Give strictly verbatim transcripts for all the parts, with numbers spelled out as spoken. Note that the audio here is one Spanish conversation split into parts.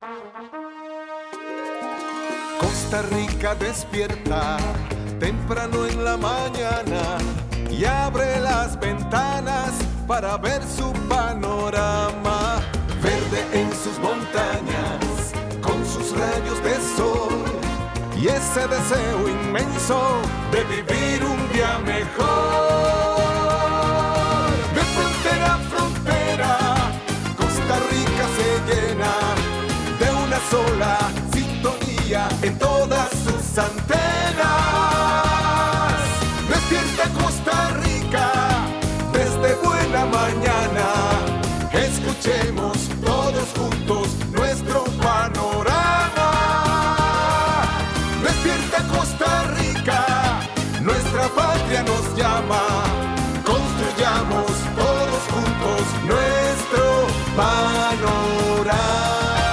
Costa Rica despierta temprano en la mañana y abre las ventanas para ver su panorama. Verde en sus montañas, con sus rayos de sol y ese deseo inmenso de vivir un día mejor. De frontera a frontera, Costa Rica se llena de una sola sintonía en todas sus antenas. Despierta Costa Rica desde buena mañana. Escuchemos todos juntos nuestro panorama. Despierta Costa Rica, nuestra patria nos llama. Construyamos todos juntos nuestro panorama.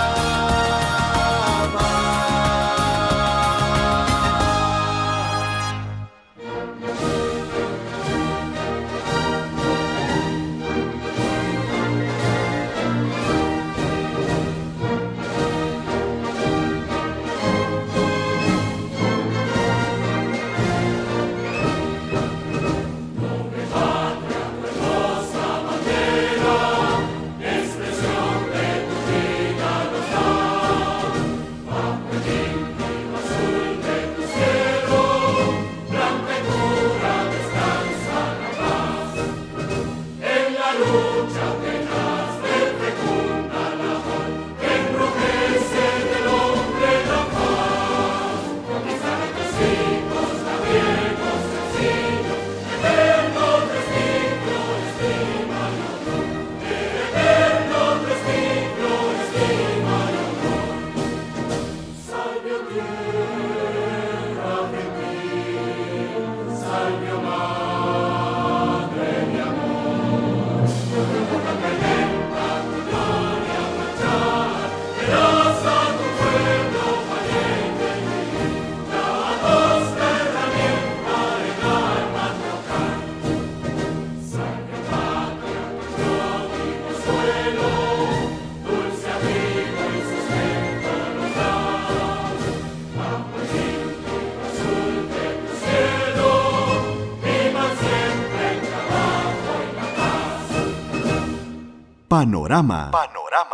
Panorama. Panorama.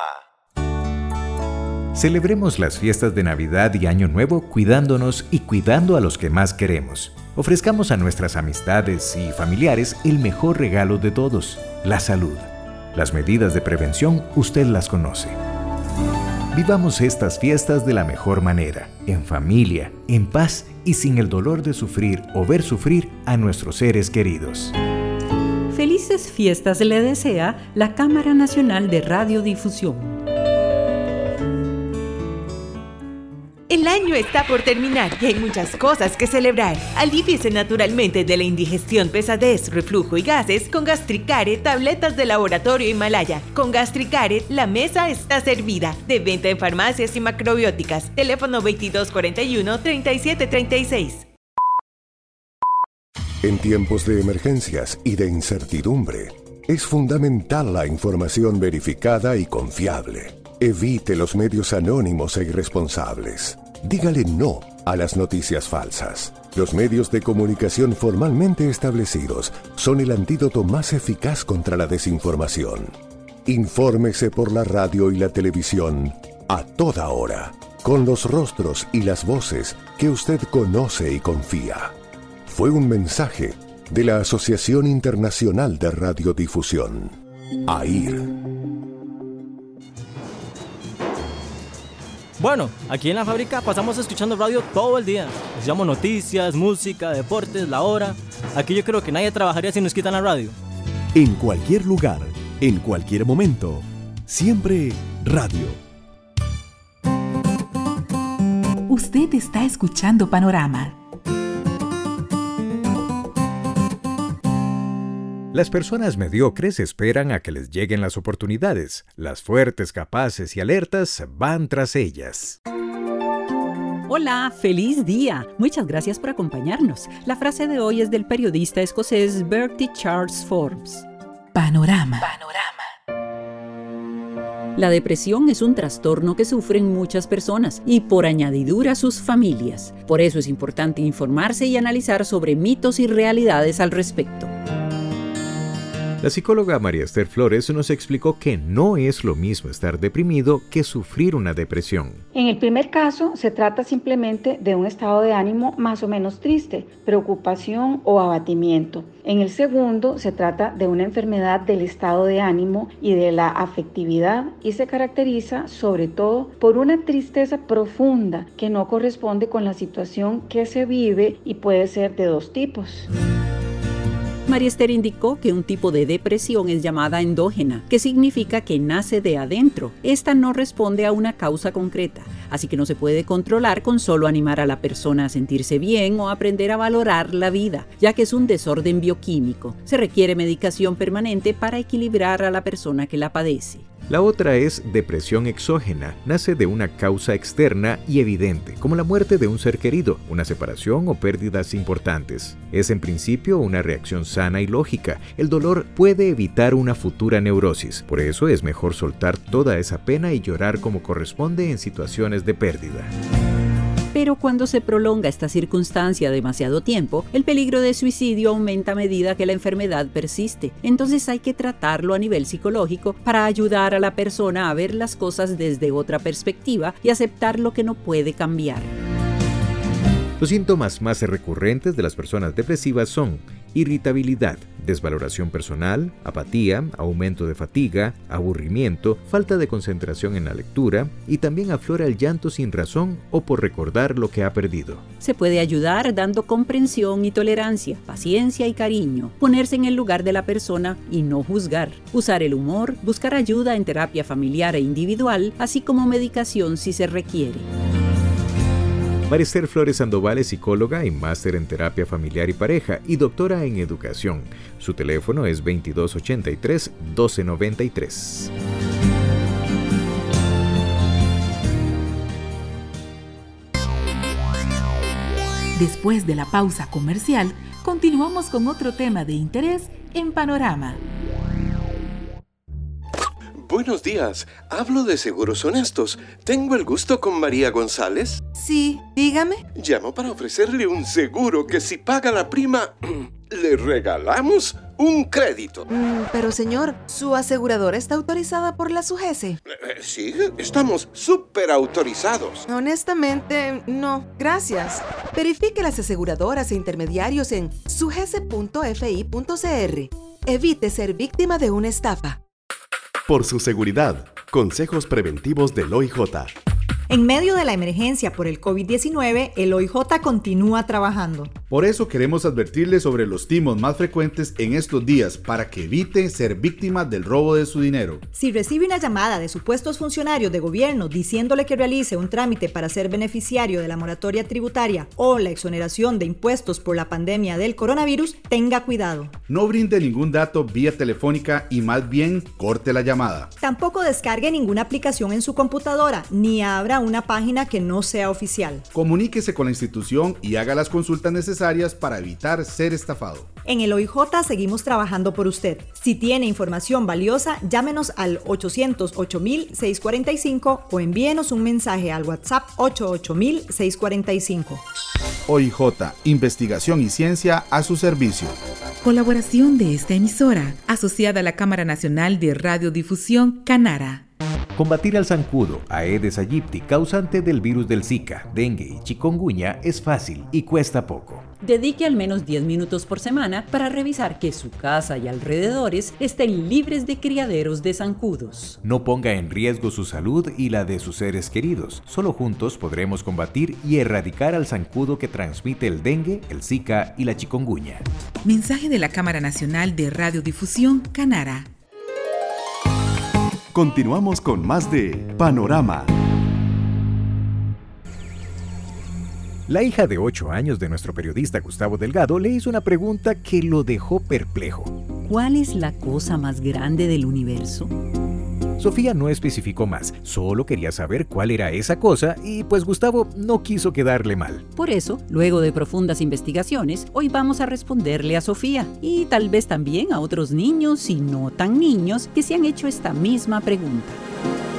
Celebremos las fiestas de Navidad y Año Nuevo cuidándonos y cuidando a los que más queremos. Ofrezcamos a nuestras amistades y familiares el mejor regalo de todos, la salud. Las medidas de prevención usted las conoce. Vivamos estas fiestas de la mejor manera, en familia, en paz y sin el dolor de sufrir o ver sufrir a nuestros seres queridos. Felices fiestas le desea la Cámara Nacional de Radiodifusión. El año está por terminar y hay muchas cosas que celebrar. Alíviese naturalmente de la indigestión, pesadez, reflujo y gases con Gastricare, tabletas de laboratorio Himalaya. Con Gastricare, la mesa está servida. De venta en farmacias y macrobióticas. Teléfono veintidós cuarenta y uno, treinta y siete treinta y seis. En tiempos de emergencias y de incertidumbre, es fundamental la información verificada y confiable. Evite los medios anónimos e irresponsables. Dígale no a las noticias falsas. Los medios de comunicación formalmente establecidos son el antídoto más eficaz contra la desinformación. Infórmese por la radio y la televisión a toda hora, con los rostros y las voces que usted conoce y confía. Fue un mensaje de la Asociación Internacional de Radiodifusión, A I R. Bueno, aquí en la fábrica pasamos escuchando radio todo el día. Escuchamos noticias, música, deportes, la hora. Aquí yo creo que nadie trabajaría si nos quitan la radio. En cualquier lugar, en cualquier momento, siempre radio. Usted está escuchando Panorama. Las personas mediocres esperan a que les lleguen las oportunidades. Las fuertes, capaces y alertas van tras ellas. Hola, feliz día. Muchas gracias por acompañarnos. La frase de hoy es del periodista escocés Bertie Charles Forbes. Panorama. Panorama. La depresión es un trastorno que sufren muchas personas y por añadidura sus familias. Por eso es importante informarse y analizar sobre mitos y realidades al respecto. La psicóloga María Esther Flores nos explicó que no es lo mismo estar deprimido que sufrir una depresión. En el primer caso, se trata simplemente de un estado de ánimo más o menos triste, preocupación o abatimiento. En el segundo, se trata de una enfermedad del estado de ánimo y de la afectividad y se caracteriza sobre todo por una tristeza profunda que no corresponde con la situación que se vive y puede ser de dos tipos. María Esther indicó que un tipo de depresión es llamada endógena, que significa que nace de adentro. Esta no responde a una causa concreta, así que no se puede controlar con solo animar a la persona a sentirse bien o aprender a valorar la vida, ya que es un desorden bioquímico. Se requiere medicación permanente para equilibrar a la persona que la padece. La otra es depresión exógena. Nace de una causa externa y evidente, como la muerte de un ser querido, una separación o pérdidas importantes. Es en principio una reacción sana y lógica. El dolor puede evitar una futura neurosis. Por eso es mejor soltar toda esa pena y llorar como corresponde en situaciones de pérdida. Pero cuando se prolonga esta circunstancia demasiado tiempo, el peligro de suicidio aumenta a medida que la enfermedad persiste. Entonces hay que tratarlo a nivel psicológico para ayudar a la persona a ver las cosas desde otra perspectiva y aceptar lo que no puede cambiar. Los síntomas más recurrentes de las personas depresivas son irritabilidad, desvaloración personal, apatía, aumento de fatiga, aburrimiento, falta de concentración en la lectura y también aflora el llanto sin razón o por recordar lo que ha perdido. Se puede ayudar dando comprensión y tolerancia, paciencia y cariño, ponerse en el lugar de la persona y no juzgar, usar el humor, buscar ayuda en terapia familiar e individual, así como medicación si se requiere. María Esther Flores Sandoval es psicóloga y máster en terapia familiar y pareja y doctora en educación. Su teléfono es veintidós ochenta y tres, doce noventa y tres. Después de la pausa comercial, continuamos con otro tema de interés en Panorama. Buenos días, hablo de Seguros Honestos. ¿Tengo el gusto con María González? Sí, dígame. Llamo para ofrecerle un seguro que si paga la prima, le regalamos un crédito. Mm, pero señor, ¿su aseguradora está autorizada por la SUGESE? Eh, sí, estamos súper autorizados. Honestamente, no, gracias. Verifique las aseguradoras e intermediarios en sugese punto f i punto c r. Evite ser víctima de una estafa. Por su seguridad, consejos preventivos del O I J. En medio de la emergencia por el COVID diecinueve, el O I J continúa trabajando. Por eso queremos advertirle sobre los timos más frecuentes en estos días para que evite ser víctima del robo de su dinero. Si recibe una llamada de supuestos funcionarios de gobierno diciéndole que realice un trámite para ser beneficiario de la moratoria tributaria o la exoneración de impuestos por la pandemia del coronavirus, tenga cuidado. No brinde ningún dato vía telefónica y más bien corte la llamada. Tampoco descargue ninguna aplicación en su computadora ni abra una página que no sea oficial. Comuníquese con la institución y haga las consultas necesarias para evitar ser estafado. En el O I J seguimos trabajando por usted. Si tiene información valiosa, llámenos al ochocientos ocho mil seiscientos cuarenta y cinco o envíenos un mensaje al WhatsApp ochenta y ocho mil seiscientos cuarenta y cinco. O I J, investigación y ciencia a su servicio. Colaboración de esta emisora, asociada a la Cámara Nacional de Radiodifusión, Canara. Combatir al zancudo, Aedes aegypti, causante del virus del Zika, dengue y chikungunya, es fácil y cuesta poco. Dedique al menos diez minutos por semana para revisar que su casa y alrededores estén libres de criaderos de zancudos. No ponga en riesgo su salud y la de sus seres queridos. Solo juntos podremos combatir y erradicar al zancudo que transmite el dengue, el Zika y la chikungunya. Mensaje de la Cámara Nacional de Radiodifusión, Canara. Continuamos con más de Panorama. La hija de ocho años de nuestro periodista Gustavo Delgado le hizo una pregunta que lo dejó perplejo. ¿Cuál es la cosa más grande del universo? Sofía no especificó más, solo quería saber cuál era esa cosa y pues Gustavo no quiso quedarle mal. Por eso, luego de profundas investigaciones, hoy vamos a responderle a Sofía y tal vez también a otros niños y no tan niños que se han hecho esta misma pregunta.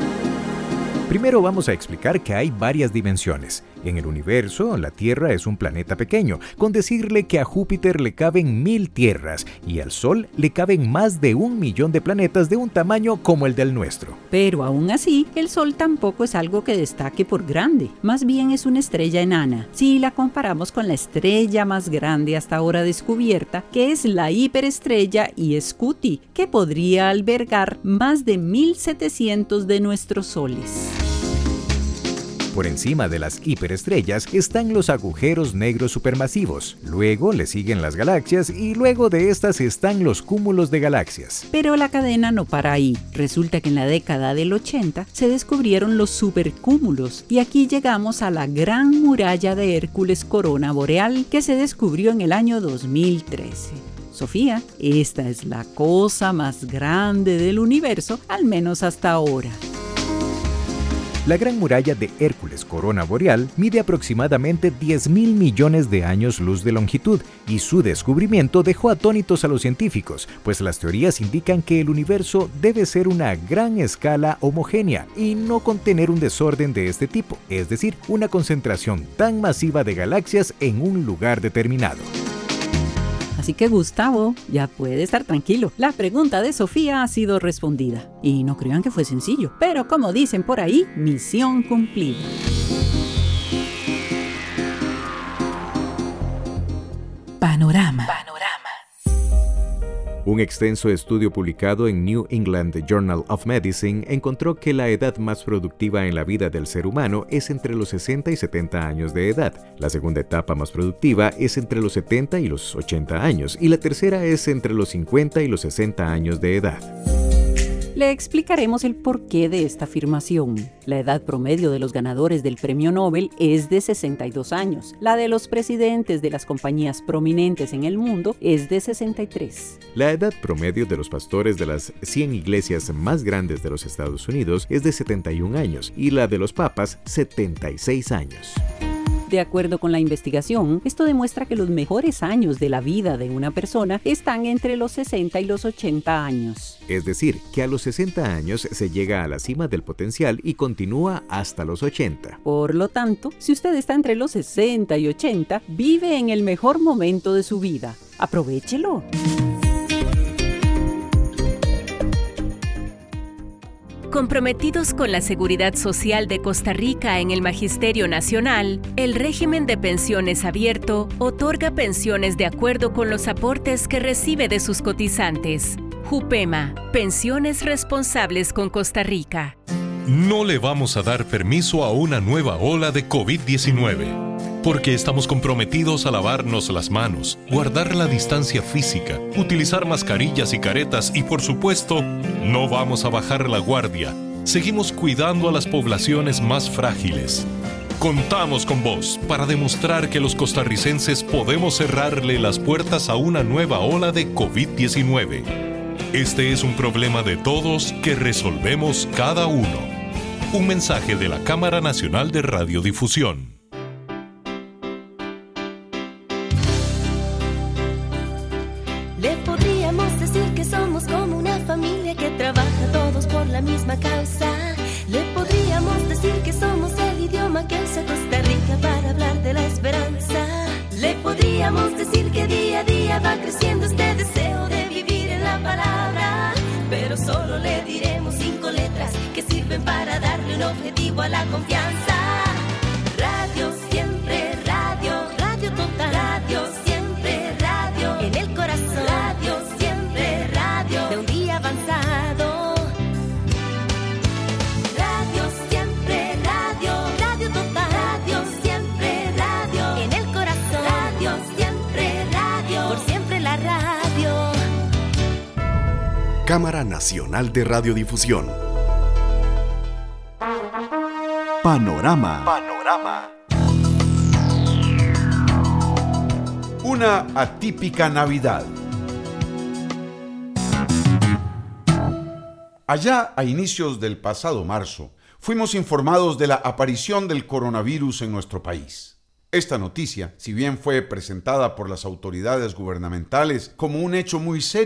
Primero vamos a explicar que hay varias dimensiones. En el universo, la Tierra es un planeta pequeño, con decirle que a Júpiter le caben mil tierras y al Sol le caben más de un millón de planetas de un tamaño como el del nuestro. Pero aún así, el Sol tampoco es algo que destaque por grande, más bien es una estrella enana, si la comparamos con la estrella más grande hasta ahora descubierta, que es la hiperestrella Scuti, que podría albergar más de mil setecientos de nuestros soles. Por encima de las hiperestrellas están los agujeros negros supermasivos, luego le siguen las galaxias y luego de estas están los cúmulos de galaxias. Pero la cadena no para ahí. Resulta que en la década del ochenta se descubrieron los supercúmulos y aquí llegamos a la Gran Muralla de Hércules Corona Boreal que se descubrió en el año dos mil trece. Sofía, esta es la cosa más grande del universo, al menos hasta ahora. La Gran Muralla de Hércules Corona Boreal mide aproximadamente diez mil millones de años luz de longitud y su descubrimiento dejó atónitos a los científicos, pues las teorías indican que el universo debe ser una gran escala homogénea y no contener un desorden de este tipo, es decir, una concentración tan masiva de galaxias en un lugar determinado. Así que Gustavo ya puede estar tranquilo. La pregunta de Sofía ha sido respondida. Y no crean que fue sencillo, pero como dicen por ahí, misión cumplida. Panorama. Panorama. Un extenso estudio publicado en New England Journal of Medicine encontró que la edad más productiva en la vida del ser humano es entre los sesenta y setenta años de edad. La segunda etapa más productiva es entre los setenta y los ochenta años y la tercera es entre los cincuenta y los sesenta años de edad. Le explicaremos el porqué de esta afirmación. La edad promedio de los ganadores del Premio Nobel es de sesenta y dos años. La de los presidentes de las compañías prominentes en el mundo es de sesenta y tres. La edad promedio de los pastores de las cien iglesias más grandes de los Estados Unidos es de setenta y un años y la de los papas setenta y seis años. De acuerdo con la investigación, esto demuestra que los mejores años de la vida de una persona están entre los sesenta y los ochenta años. Es decir, que a los sesenta años se llega a la cima del potencial y continúa hasta los ochenta. Por lo tanto, si usted está entre los sesenta y ochenta, vive en el mejor momento de su vida. ¡Aprovéchelo! Comprometidos con la seguridad social de Costa Rica en el Magisterio Nacional, el régimen de pensiones abierto otorga pensiones de acuerdo con los aportes que recibe de sus cotizantes. JUPEMA, Pensiones Responsables con Costa Rica. No le vamos a dar permiso a una nueva ola de COVID diecinueve, porque estamos comprometidos a lavarnos las manos, guardar la distancia física, utilizar mascarillas y caretas y, por supuesto, no vamos a bajar la guardia. Seguimos cuidando a las poblaciones más frágiles. Contamos con vos para demostrar que los costarricenses podemos cerrarle las puertas a una nueva ola de COVID diecinueve. Este es un problema de todos que resolvemos cada uno. Un mensaje de la Cámara Nacional de Radiodifusión. Le podríamos decir que somos como una familia que trabaja todos por la misma causa. Le podríamos decir que somos el idioma que usa Costa Rica para hablar de la esperanza. Le podríamos decir que día a día va creciendo este deseo de vivir en la palabra. Pero solo le diremos cinco letras que sirven para darle un objetivo a la confianza. Radio siempre, radio, radio total, radio siempre, radio en el corazón, radio siempre, radio de un día avanzado. Radio siempre, radio, radio total, radio siempre, radio en el corazón, radio siempre, radio por siempre la radio. Cámara Nacional de Radiodifusión. Panorama. Panorama. Una atípica Navidad. Allá a inicios del pasado marzo, fuimos informados de la aparición del coronavirus en nuestro país. Esta noticia, si bien fue presentada por las autoridades gubernamentales como un hecho muy serio,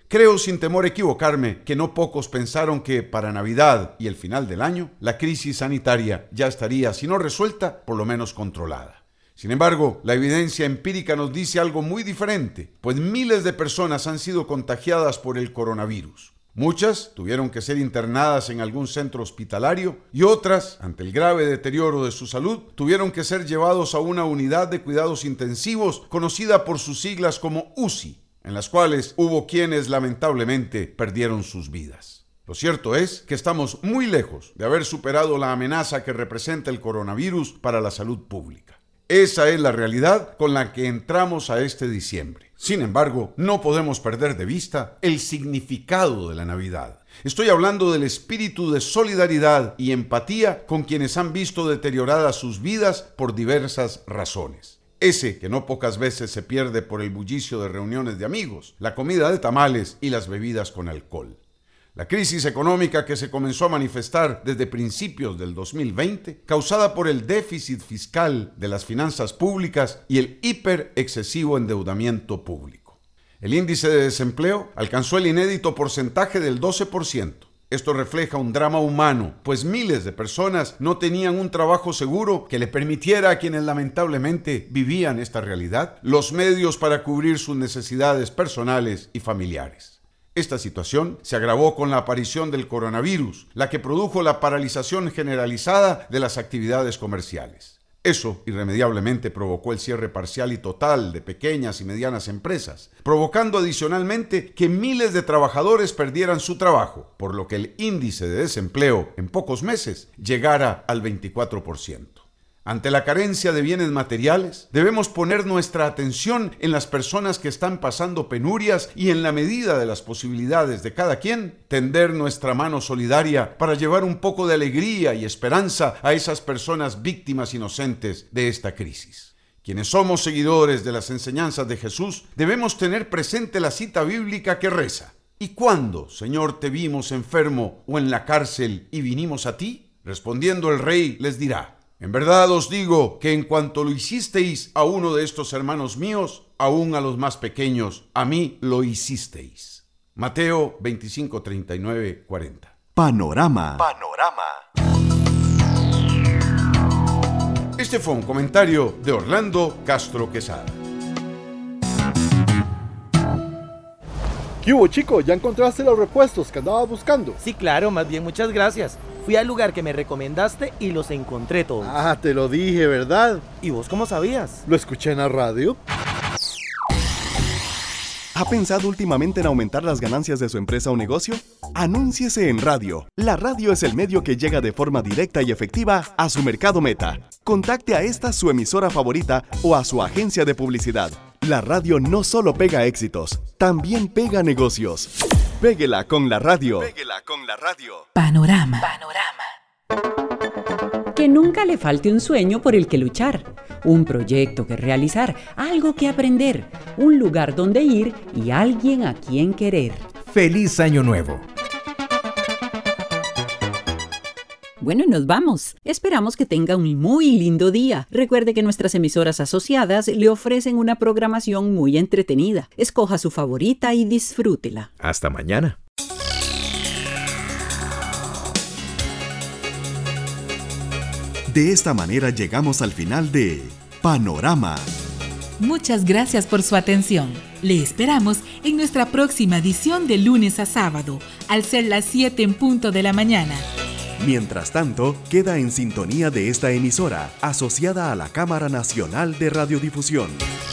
Creo sin temor a equivocarme que no pocos pensaron que para Navidad y el final del año la crisis sanitaria ya estaría, si no resuelta, por lo menos controlada. Sin embargo, la evidencia empírica nos dice algo muy diferente, pues miles de personas han sido contagiadas por el coronavirus. Muchas tuvieron que ser internadas en algún centro hospitalario y otras, ante el grave deterioro de su salud, tuvieron que ser llevados a una unidad de cuidados intensivos conocida por sus siglas como U C I, en las cuales hubo quienes lamentablemente perdieron sus vidas. Lo cierto es que estamos muy lejos de haber superado la amenaza que representa el coronavirus para la salud pública. Esa es la realidad con la que entramos a este diciembre. Sin embargo, no podemos perder de vista el significado de la Navidad. Estoy hablando del espíritu de solidaridad y empatía con quienes han visto deterioradas sus vidas por diversas razones. Ese que no pocas veces se pierde por el bullicio de reuniones de amigos, la comida de tamales y las bebidas con alcohol. La crisis económica que se comenzó a manifestar desde principios del dos mil veinte, causada por el déficit fiscal de las finanzas públicas y el hiper excesivo endeudamiento público. El índice de desempleo alcanzó el inédito porcentaje del doce por ciento. Esto refleja un drama humano, pues miles de personas no tenían un trabajo seguro que le permitiera a quienes lamentablemente vivían esta realidad los medios para cubrir sus necesidades personales y familiares. Esta situación se agravó con la aparición del coronavirus, la que produjo la paralización generalizada de las actividades comerciales. Eso irremediablemente provocó el cierre parcial y total de pequeñas y medianas empresas, provocando adicionalmente que miles de trabajadores perdieran su trabajo, por lo que el índice de desempleo en pocos meses llegara al veinticuatro por ciento. Ante la carencia de bienes materiales, debemos poner nuestra atención en las personas que están pasando penurias y, en la medida de las posibilidades de cada quien, tender nuestra mano solidaria para llevar un poco de alegría y esperanza a esas personas víctimas inocentes de esta crisis. Quienes somos seguidores de las enseñanzas de Jesús, debemos tener presente la cita bíblica que reza: ¿Y cuándo, Señor, te vimos enfermo o en la cárcel y vinimos a ti? Respondiendo el rey les dirá: en verdad os digo que en cuanto lo hicisteis a uno de estos hermanos míos, aún a los más pequeños, a mí lo hicisteis. Mateo veinticinco, treinta y nueve, cuarenta. Panorama. Panorama. Este fue un comentario de Orlando Castro Quesada. ¿Qué hubo, chico? ¿Ya encontraste los repuestos que andabas buscando? Sí, claro, más bien muchas gracias. Fui al lugar que me recomendaste y los encontré todos. Ah, te lo dije, ¿verdad? ¿Y vos cómo sabías? Lo escuché en la radio. ¿Ha pensado últimamente en aumentar las ganancias de su empresa o negocio? Anúnciese en radio. La radio es el medio que llega de forma directa y efectiva a su mercado meta. Contacte a esta su emisora favorita o a su agencia de publicidad. La radio no solo pega éxitos, también pega negocios. Péguela con la radio. Péguela con la radio. Panorama. Panorama. Que nunca le falte un sueño por el que luchar, un proyecto que realizar, algo que aprender, un lugar donde ir y alguien a quien querer. ¡Feliz Año Nuevo! Bueno, y nos vamos. Esperamos que tenga un muy lindo día. Recuerde que nuestras emisoras asociadas le ofrecen una programación muy entretenida. Escoja su favorita y disfrútela. Hasta mañana. De esta manera llegamos al final de Panorama. Muchas gracias por su atención. Le esperamos en nuestra próxima edición de lunes a sábado, al ser las siete en punto de la mañana. Mientras tanto, queda en sintonía de esta emisora, asociada a la Cámara Nacional de Radiodifusión.